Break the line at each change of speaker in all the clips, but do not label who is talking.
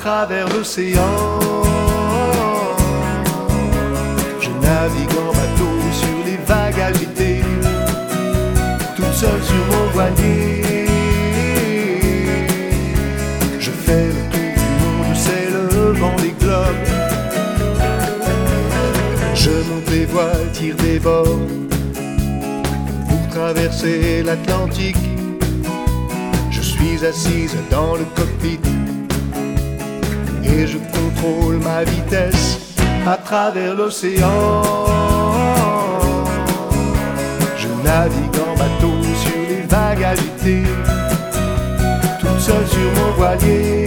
travers l'océan. Je navigue en bateau sur les vagues agitées, toute seule sur mon voilier. Je fais le tour du monde, c'est le vent des globes. Je monte les voiles, tire des bords pour traverser l'Atlantique. Je suis assise dans le cockpit et je contrôle ma vitesse à travers l'océan. Je navigue en bateau sur les vagues agitées, toute seule sur mon voilier.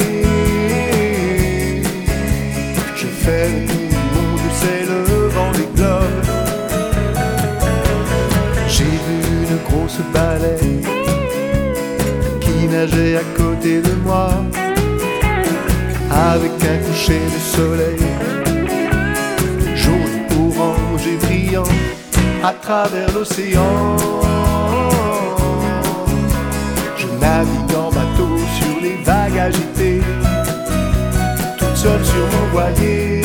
Je fais le tour du monde, c'est le vent des globes. J'ai vu une grosse baleine qui nageait à côté de moi, avec un coucher de soleil jaune, orange et brillant à travers l'océan. Je navigue en bateau sur les vagues agitées, toute seule sur mon voilier.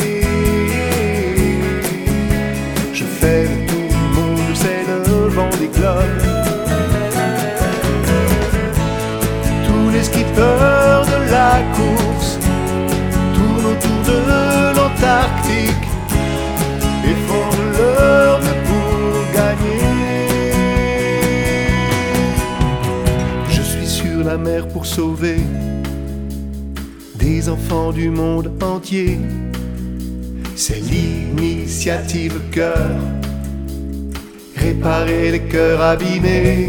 Je fais le tour du monde, c'est le vent des globes. Tous les skippers de la course tournent autour de l'Antarctique et font de leur mieux pour gagner. Je suis sur la mer pour sauver des enfants du monde entier. C'est l'initiative cœur, réparer les cœurs abîmés.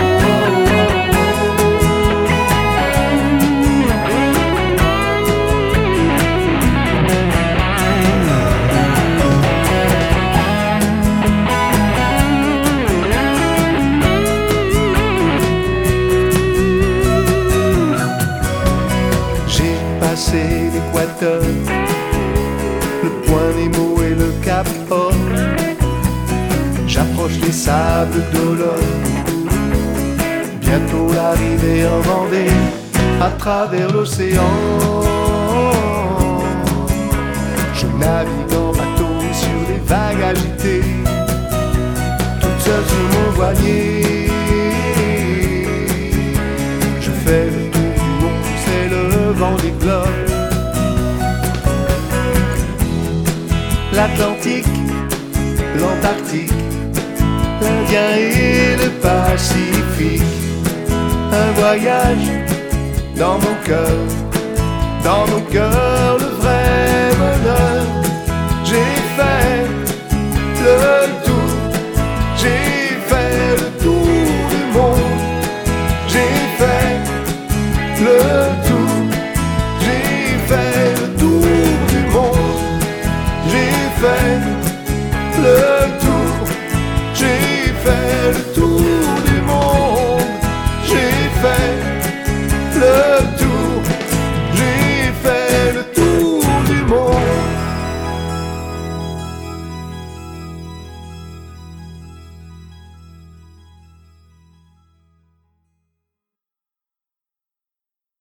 J'ai l'équateur, le point Nemo et le cap Horn. J'approche les sables d'Olonne, bientôt l'arrivée en Vendée à travers l'océan. Je navigue en bateau sur les vagues agitées, toute seule sur mon voilier. Je fais le tour du monde, c'est le vent des globes. L'Atlantique, l'Antarctique, l'Indien et le Pacifique. Un voyage dans mon cœur, dans mon cœur.